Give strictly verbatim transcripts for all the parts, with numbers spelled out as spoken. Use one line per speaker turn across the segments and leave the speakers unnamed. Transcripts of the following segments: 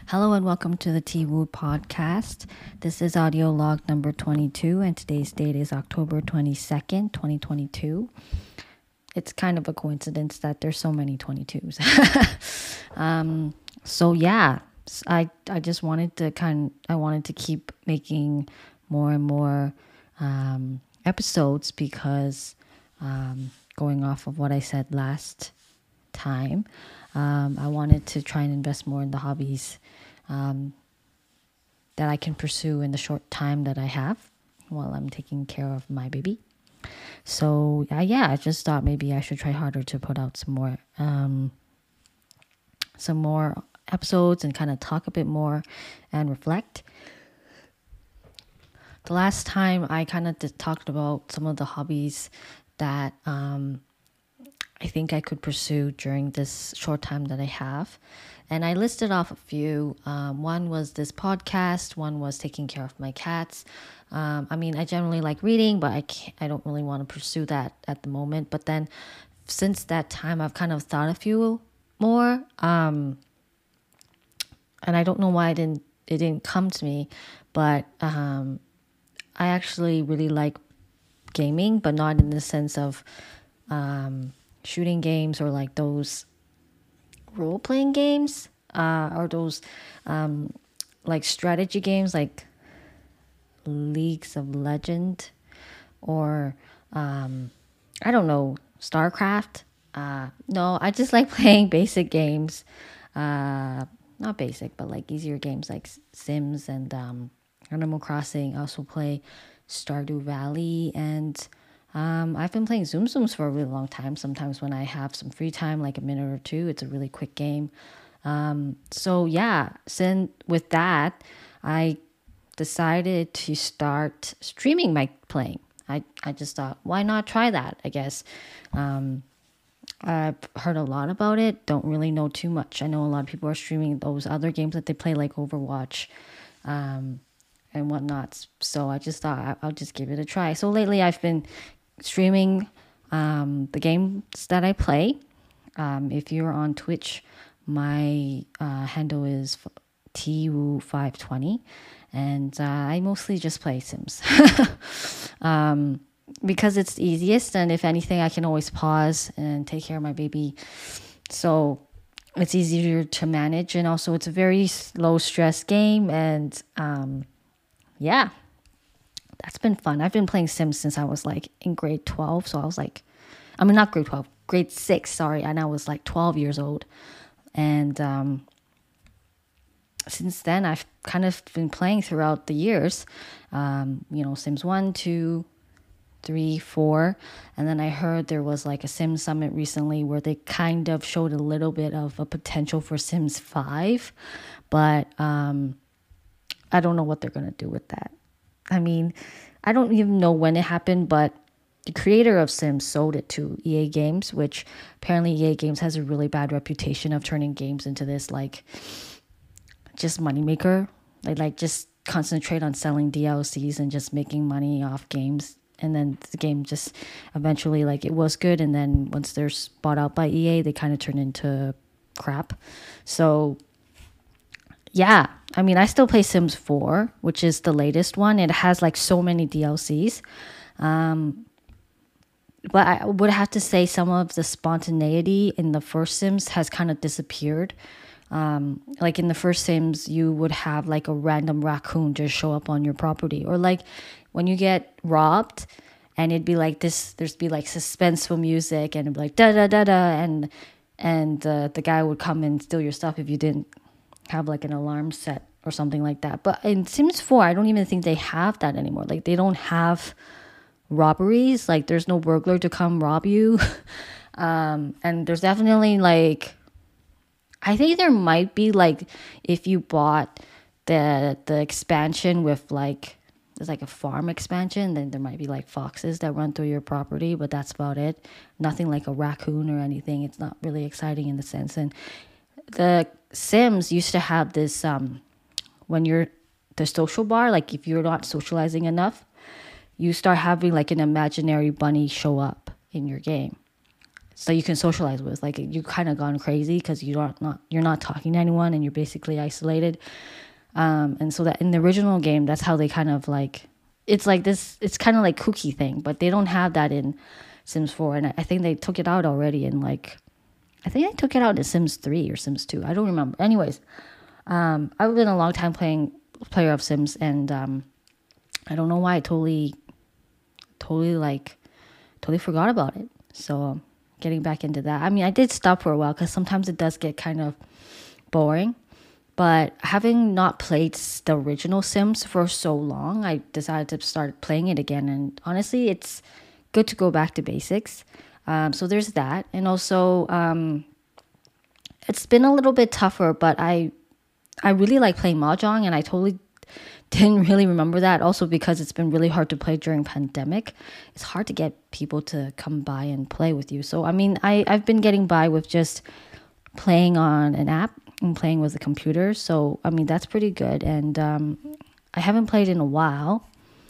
Hello and welcome to the T Woo podcast. This is audio log number twenty-two, and today's date is October twenty-second, twenty twenty-two. It's kind of a coincidence that there's so many twenty-twos. um, so yeah, I I just wanted to kind I wanted to keep making more and more um, episodes because um, going off of what I said last time, um, I wanted to try and invest more in the hobbies um, that I can pursue in the short time that I have while I'm taking care of my baby. So uh, yeah, I just thought maybe I should try harder to put out some more um, some more episodes and kind of talk a bit more and reflect. The last time I kind of talked about some of the hobbies that um, I think I could pursue during this short time that I have. And I listed off a few. Um, one was this podcast. One was taking care of my cats. Um, I mean, I generally like reading, but I can't, I don't really want to pursue that at the moment. But then since that time, I've kind of thought a few more. Um, and I don't know why it didn't, it didn't come to me. But um, I actually really like gaming, but not in the sense of um, shooting games or like those role-playing games uh, or those um, like strategy games like Leagues of Legend or um, I don't know, StarCraft. Uh, no, I just like playing basic games. Uh, not basic, but like easier games like Sims and um, Animal Crossing. I also play Stardew Valley, and um, I've been playing Zoom Zooms for a really long time. Sometimes when I have some free time, like a minute or two, it's a really quick game. Um, so yeah, then with that, I decided to start streaming my playing. I, I just thought, why not try that, I guess. Um, I've heard a lot about it, don't really know too much. I know a lot of people are streaming those other games that they play like Overwatch um, and whatnot. So I just thought I'll just give it a try. So lately I've been streaming um, the games that I play. Um, if you're on Twitch, my uh, handle is T W five twenty, and uh, I mostly just play Sims um, because it's the easiest. And if anything, I can always pause and take care of my baby. So it's easier to manage, and also it's a very low stress game. And um, yeah. That's been fun. I've been playing Sims since I was like in grade twelve. So I was like, I mean, not grade twelve, grade six, sorry. And I was like twelve years old. And um, since then, I've kind of been playing throughout the years. Um, you know, Sims one, two, three, four. And then I heard there was like a Sims Summit recently where they kind of showed a little bit of a potential for Sims five. But um, I don't know what they're going to do with that. I mean, I don't even know when it happened, but the creator of Sims sold it to E A Games, which apparently E A Games has a really bad reputation of turning games into this like just moneymaker. They like just concentrate on selling D L Cs and just making money off games. And then the game just eventually like it was good, and then once they're bought out by E A, they kind of turn into crap. So yeah, I mean, I still play Sims four, which is the latest one. It has like so many D L Cs. Um, but I would have to say some of the spontaneity in the first Sims has kind of disappeared. Um, like in the first Sims, you would have like a random raccoon just show up on your property. Or like when you get robbed and it'd be like this, there'd be like suspenseful music and it'd be like da da da da. And, and uh, the guy would come and steal your stuff if you didn't have like an alarm set or something like that. But in Sims four, I don't even think they have that anymore. Like they don't have robberies. Like there's no burglar to come rob you. um, and there's definitely like, I think there might be like if you bought the the expansion with like there's like a farm expansion, then there might be like foxes that run through your property, but that's about it. Nothing like a raccoon or anything. It's not really exciting in the sense. And the Sims used to have this um when you're the social bar, like if you're not socializing enough, you start having like an imaginary bunny show up in your game. so you can socialize with. Like you kind of gone crazy because you don't not you're not talking to anyone and you're basically isolated. Um, and so that in the original game, that's how they kind of like it's like this. It's kind of like kooky thing, but they don't have that in Sims four, and I, I think they took it out already in like I think they took it out in Sims three or Sims two. I don't remember. Anyways, um, I've been a long time playing player of Sims, and um, I don't know why I totally, totally like, totally forgot about it. So um, getting back into that. I mean, I did stop for a while because sometimes it does get kind of boring. But having not played the original Sims for so long, I decided to start playing it again. And honestly, it's good to go back to basics. Um, so there's that. And also, um, it's been a little bit tougher, but I I really like playing Mahjong, and I totally didn't really remember that. Also because it's been really hard to play during pandemic. It's hard to get people to come by and play with you. So, I mean, I, I've been getting by with just playing on an app and playing with a computer. So, I mean, that's pretty good. And um, I haven't played in a while.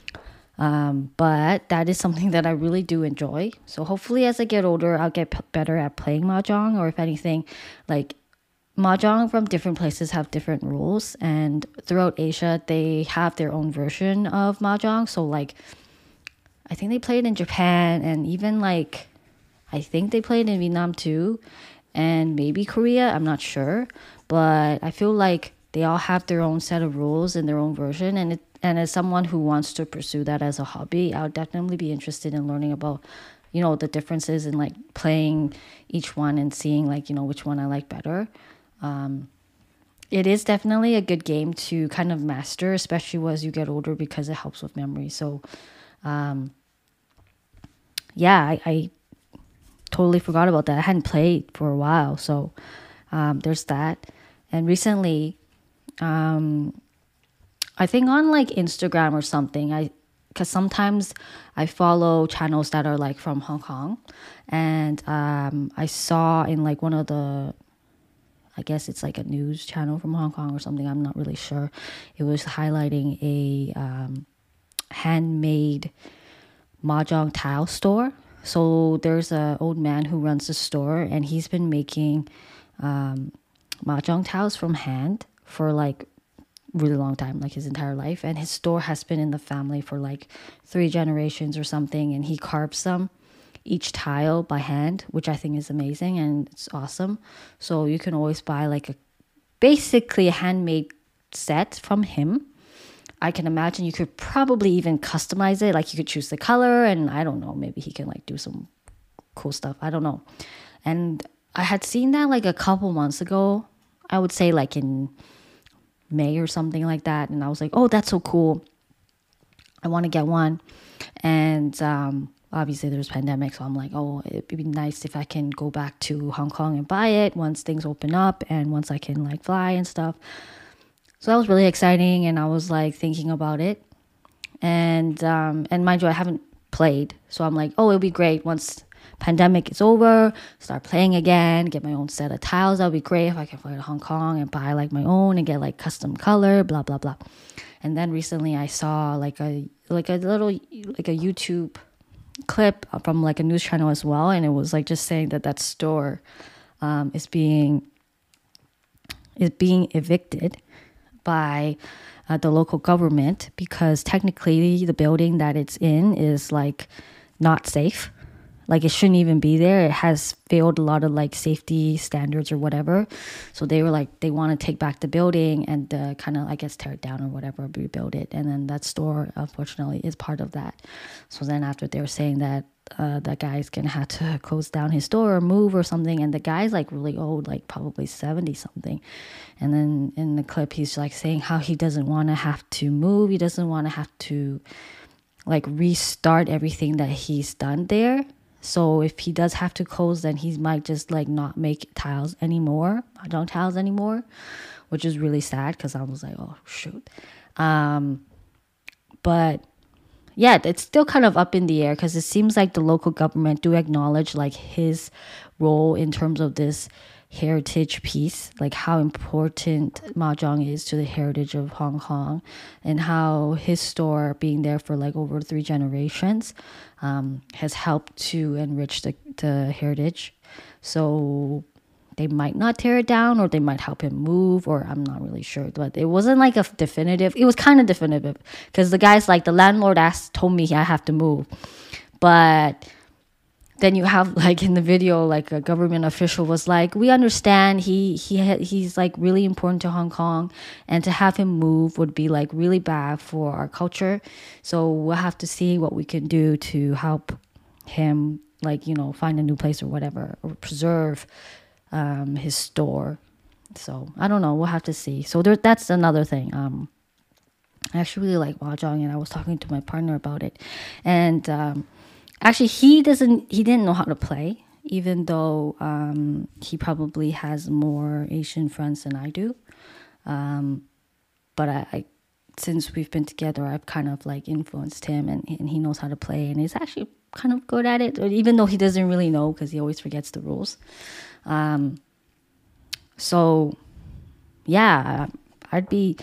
Um, but that is something that I really do enjoy. So hopefully as I get older, I'll get p- better at playing Mahjong, or if anything, like Mahjong from different places have different rules, and throughout Asia, they have their own version of Mahjong. So like, I think they play it in Japan, and even like, I think they play it in Vietnam too, and maybe Korea, I'm not sure. But I feel like they all have their own set of rules and their own version, and it and as someone who wants to pursue that as a hobby, I would definitely be interested in learning about, you know, the differences in like playing each one and seeing like, you know, which one I like better. Um, it is definitely a good game to kind of master, especially as you get older, because it helps with memory. So, um, yeah, I, I totally forgot about that. I hadn't played for a while. So um, there's that. And recently, um, I think on like Instagram or something, I because sometimes I follow channels that are like from Hong Kong, and um, I saw in like one of the, I guess it's like a news channel from Hong Kong or something, I'm not really sure. It was highlighting a um, handmade Mahjong tile store. So there's a old man who runs the store, and he's been making um, Mahjong tiles from hand for like really long time, like his entire life, and his store has been in the family for like three generations or something, and he carves them each tile by hand, which I think is amazing and it's awesome. So you can always buy like a basically a handmade set from him. I can imagine you could probably even customize it, like you could choose the color, and I don't know, maybe he can like do some cool stuff, I don't know. And I had seen that like a couple months ago, I would say like in May or something like that, and I was like, oh, that's so cool, I want to get one. And um obviously there's pandemic, so I'm like, oh, it'd be nice if I can go back to Hong Kong and buy it once things open up and once I can like fly and stuff. So that was really exciting, and I was like thinking about it, and um and mind you, I haven't played, so I'm like, oh, it'll be great once pandemic is over, start playing again, get my own set of tiles. That would be great if I can fly to Hong Kong and buy like my own and get like custom color, blah blah blah. And then recently I saw like a like a little like a YouTube clip from like a news channel as well, and it was like just saying that that store um, is being is being evicted by uh, the local government, because technically the building that it's in is like not safe. Like it shouldn't even be there. It has failed a lot of like safety standards or whatever. So they were like, they want to take back the building and uh, kind of, I guess, tear it down or whatever, rebuild it. And then that store, unfortunately, is part of that. So then after they were saying that uh, that guy's going to have to close down his store or move or something. And the guy's like really old, like probably seventy something. And then in the clip, he's like saying how he doesn't want to have to move. He doesn't want to have to like restart everything that he's done there. So if he does have to close, then he might just like not make tiles anymore, Mahjong tiles anymore, which is really sad because I was like, oh, shoot. Um, but yeah, it's still kind of up in the air because it seems like the local government do acknowledge like his role in terms of this heritage piece, like how important mahjong is to the heritage of Hong Kong, and how his store being there for like over three generations um, has helped to enrich the, the heritage. So they might not tear it down, or they might help him move, or I'm not really sure. But it wasn't like a definitive. It was kind of definitive because the guy's like, the landlord asked, told me I have to move. But then you have like in the video, like a government official was like, we understand he he ha- he's like really important to Hong Kong, and to have him move would be like really bad for our culture. So we'll have to see what we can do to help him, like, you know, find a new place or whatever, or preserve um, his store. So I don't know. We'll have to see. So there, that's another thing. Um, I actually really like mahjong, and I was talking to my partner about it, and um, actually, he doesn't. He didn't know how to play, even though um, he probably has more Asian friends than I do. Um, but I, I, since we've been together, I've kind of like influenced him, and and he knows how to play, and he's actually kind of good at it. Even though he doesn't really know, because he always forgets the rules. Um, so, yeah, I'd be,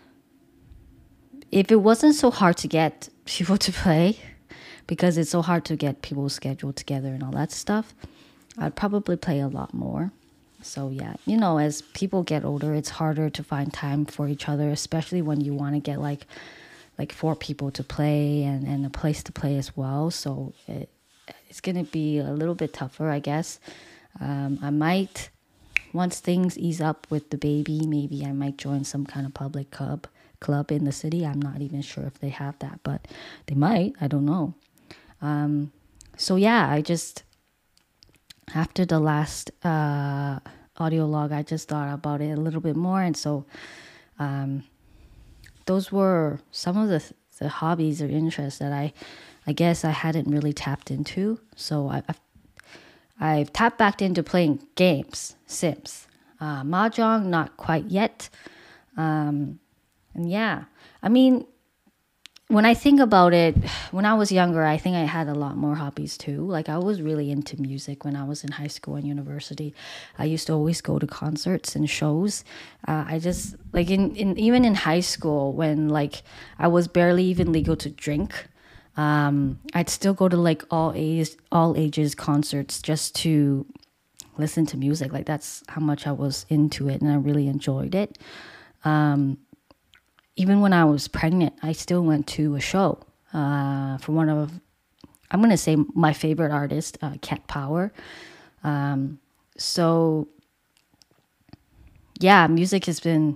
if it wasn't so hard to get people to play, because it's so hard to get people's schedule together and all that stuff, I'd probably play a lot more. So yeah, you know, as people get older, it's harder to find time for each other, especially when you want to get like like four people to play, and, and a place to play as well. So it, it's going to be a little bit tougher, I guess. Um, I might, once things ease up with the baby, maybe I might join some kind of public club club in the city. I'm not even sure if they have that, but they might. I don't know. Um, so yeah, I just, after the last uh, audio log, I just thought about it a little bit more. And so um, those were some of the, the hobbies or interests that I, I guess I hadn't really tapped into. So I, I've, I've tapped back into playing games, Sims. Uh, mahjong, not quite yet. Um, and yeah, I mean, when I think about it, when I was younger, I think I had a lot more hobbies too. Like I was really into music when I was in high school and university. I used to always go to concerts and shows. Uh, I just like in, in even in high school when like I was barely even legal to drink. Um, I'd still go to like all ages all ages concerts just to listen to music. Like that's how much I was into it, and I really enjoyed it. Um, Even when I was pregnant, I still went to a show uh, for one of, I'm going to say my favorite artist, uh, Cat Power. Um, so, yeah, music has been,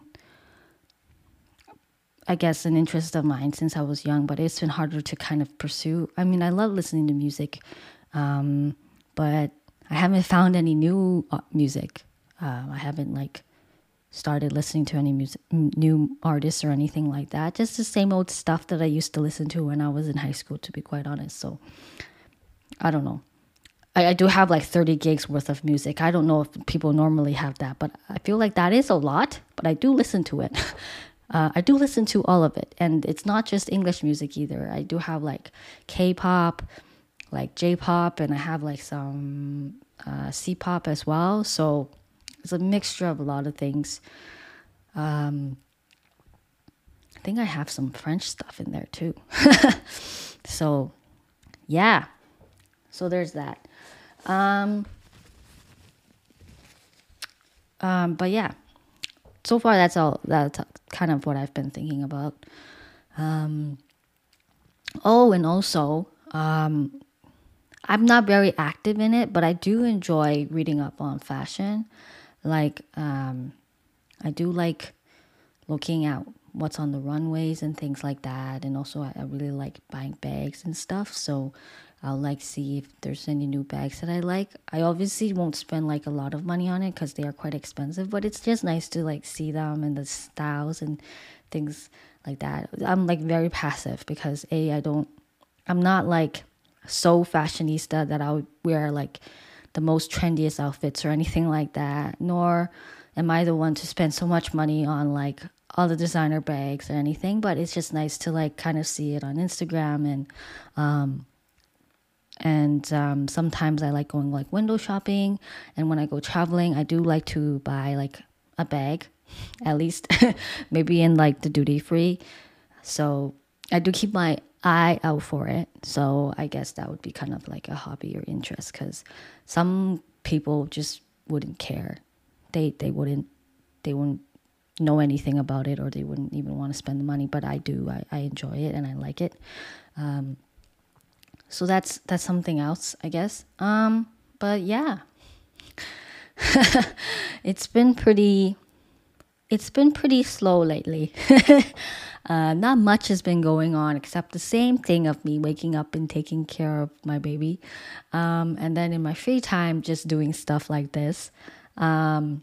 I guess, an interest of mine since I was young, but it's been harder to kind of pursue. I mean, I love listening to music, um, but I haven't found any new uh, music. Uh, I haven't, like, started listening to any music, new artists or anything like that. Just the same old stuff that I used to listen to when I was in high school, to be quite honest. So I don't know. I, I do have like thirty gigs worth of music. I don't know if people normally have that, but I feel like that is a lot, but I do listen to it. uh, I do listen to all of it. And it's not just English music either. I do have like K-pop, like J-pop, and I have like some uh, C-pop as well. So it's a mixture of a lot of things. Um, I think I have some French stuff in there too. So, yeah. So there's that. Um, um, but yeah. So far, that's all. That's kind of what I've been thinking about. Um, oh, and also, um, I'm not very active in it, but I do enjoy reading up on fashion. Like, um, I do like looking at what's on the runways and things like that. And also, I, I really like buying bags and stuff. So I'll like see if there's any new bags that I like. I obviously won't spend like a lot of money on it because they are quite expensive. But it's just nice to like see them and the styles and things like that. I'm like very passive because A, I don't, I'm not like so fashionista that I'll wear like the most trendiest outfits or anything like that, nor am I the one to spend so much money on like all the designer bags or anything. But it's just nice to like kind of see it on Instagram and um And um, sometimes I like going like window shopping. And when I go traveling, I do like to buy like a bag, at least, maybe in like the duty free. So I do keep my eye out for it. So I guess that would be kind of like a hobby or interest, because some people just wouldn't care. They they wouldn't they wouldn't know anything about it, or they wouldn't even want to spend the money. But I do. I, I enjoy it and I like it. Um, so that's that's something else, I guess. Um, but yeah, it's been pretty. It's been pretty slow lately. Uh, not much has been going on except the same thing of me waking up and taking care of my baby. Um, and then in my free time, just doing stuff like this. Um,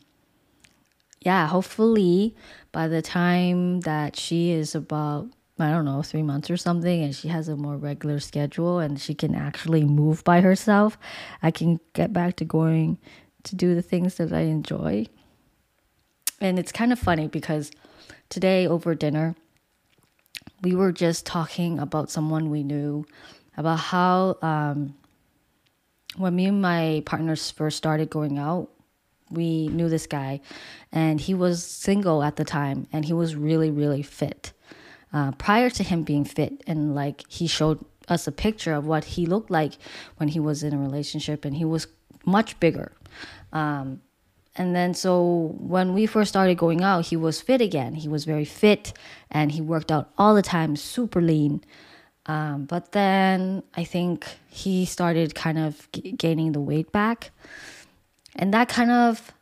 yeah, hopefully by the time that she is about, I don't know, three months or something, and she has a more regular schedule and she can actually move by herself, I can get back to going to do the things that I enjoy. And it's kind of funny because today over dinner, we were just talking about someone we knew, about how um, when me and my partners first started going out, we knew this guy, and he was single at the time, and he was really, really fit. Uh, prior to him being fit, and like he showed us a picture of what he looked like when he was in a relationship, and he was much bigger. Um, And then so when we first started going out, he was fit again. He was very fit and he worked out all the time, super lean. Um, but then I think he started kind of g- gaining the weight back. And that kind of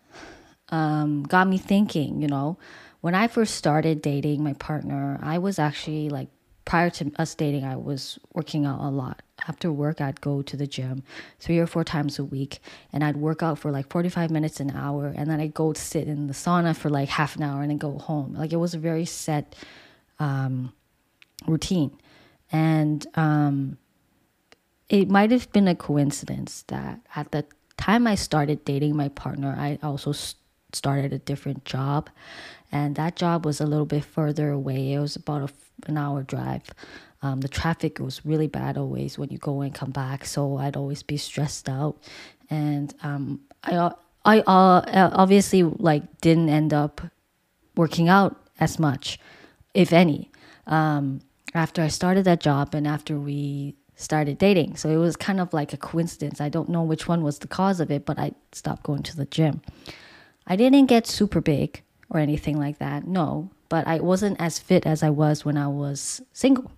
um, got me thinking, you know, when I first started dating my partner, I was actually like, prior to us dating, I was working out a lot. After work, I'd go to the gym three or four times a week, and I'd work out for like forty-five minutes, an hour, and then I'd go sit in the sauna for like half an hour and then go home. Like it was a very set um, routine. And um, it might have been a coincidence that at the time I started dating my partner, I also s- started a different job. And that job was a little bit further away. It was about a f an hour drive. Um, the traffic was really bad always when you go and come back. So I'd always be stressed out. And um, I, uh, I uh, obviously like didn't end up working out as much, if any, um, after I started that job and after we started dating. So it was kind of like a coincidence. I don't know which one was the cause of it, but I stopped going to the gym. I didn't get super big or anything like that, no, but I wasn't as fit as I was when I was single.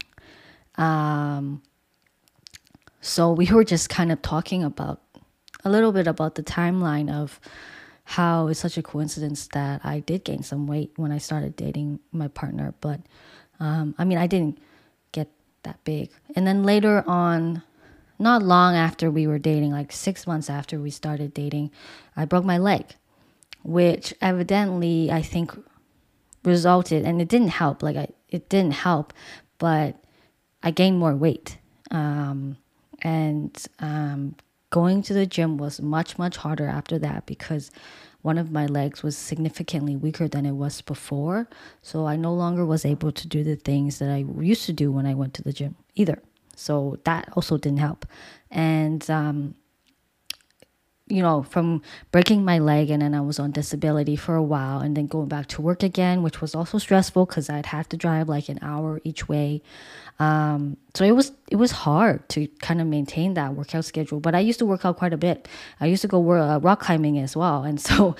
Um, so we were just kind of talking about a little bit about the timeline of how it's such a coincidence that I did gain some weight when I started dating my partner. But um, I mean, I didn't get that big. And then later on, not long after we were dating, like six months after we started dating, I broke my leg, which evidently I think resulted, and it didn't help, like I, it didn't help, but I gained more weight. Um, and um, going to the gym was much, much harder after that because one of my legs was significantly weaker than it was before. So I no longer was able to do the things that I used to do when I went to the gym either. So that also didn't help. And um, you know, from breaking my leg, and then I was on disability for a while, and then going back to work again, which was also stressful because I'd have to drive like an hour each way. Um, so it was it was hard to kind of maintain that workout schedule. But I used to work out quite a bit. I used to go wor- uh, rock climbing as well, and so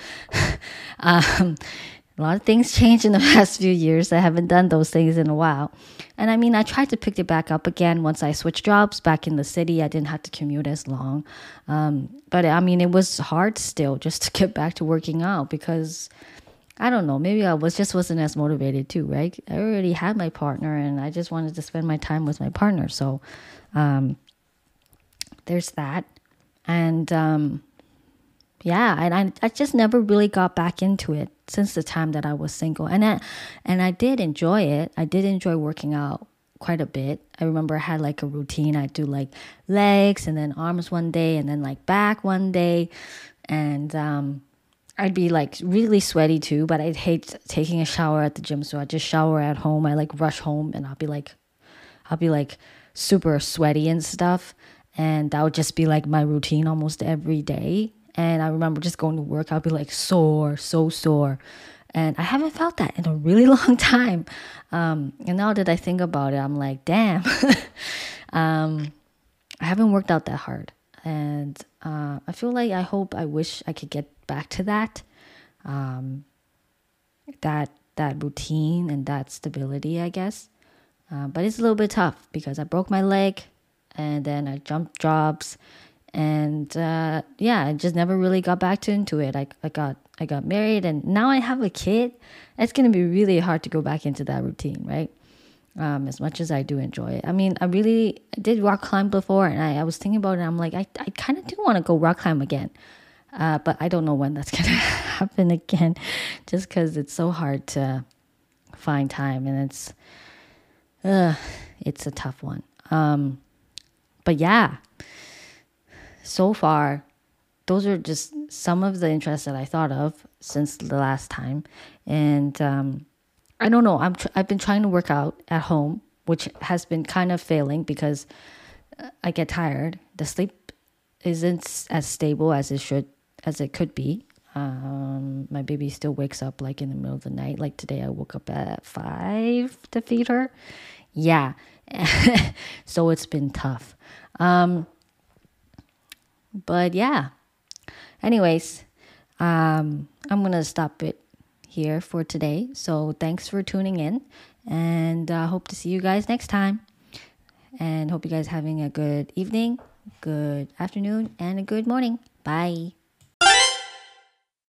um, a lot of things changed in the past few years. I haven't done those things in a while. And I mean, I tried to pick it back up again once I switched jobs back in the city. I didn't have to commute as long. Um, but I mean, it was hard still just to get back to working out because I don't know, maybe I was just wasn't as motivated too, right? I already had my partner and I just wanted to spend my time with my partner. So um, there's that. And um, yeah, and I, I just never really got back into it since the time that I was single. And I, and I did enjoy it. I did enjoy working out quite a bit. I remember I had like a routine. I'd do like legs and then arms one day and then like back one day. And um, I'd be like really sweaty too, but I'd hate taking a shower at the gym. So I'd just shower at home. I like rush home and I'll be like, I'll be like super sweaty and stuff. And that would just be like my routine almost every day. And I remember just going to work, I'll be like sore, so sore. And I haven't felt that in a really long time. Um, and now that I think about it, I'm like, damn, um, I haven't worked out that hard. And uh, I feel like I hope, I wish I could get back to that, um, that that routine and that stability, I guess. Uh, but it's a little bit tough because I broke my leg and then I jumped jobs. And uh, yeah, I just never really got back to into it. I, I got I got married and now I have a kid. It's gonna be really hard to go back into that routine, right? Um, as much as I do enjoy it. I mean, I really I did rock climb before, and I, I was thinking about it. And I'm like, I I kind of do want to go rock climb again, uh, but I don't know when that's gonna happen again, just because it's so hard to find time, and it's uh, it's a tough one. Um, but yeah. So far, those are just some of the interests that I thought of since the last time. And um, I don't know, I'm tr- I've been trying to work out at home, which has been kind of failing because I get tired. The sleep isn't as stable as it should, as it could be. Um, my baby still wakes up like in the middle of the night. Like today, I woke up at five to feed her. Yeah, so it's been tough. Um, But yeah, anyways, um, I'm going to stop it here for today. So thanks for tuning in, and I uh, hope to see you guys next time. And hope you guys having a good evening, good afternoon, and a good morning. Bye.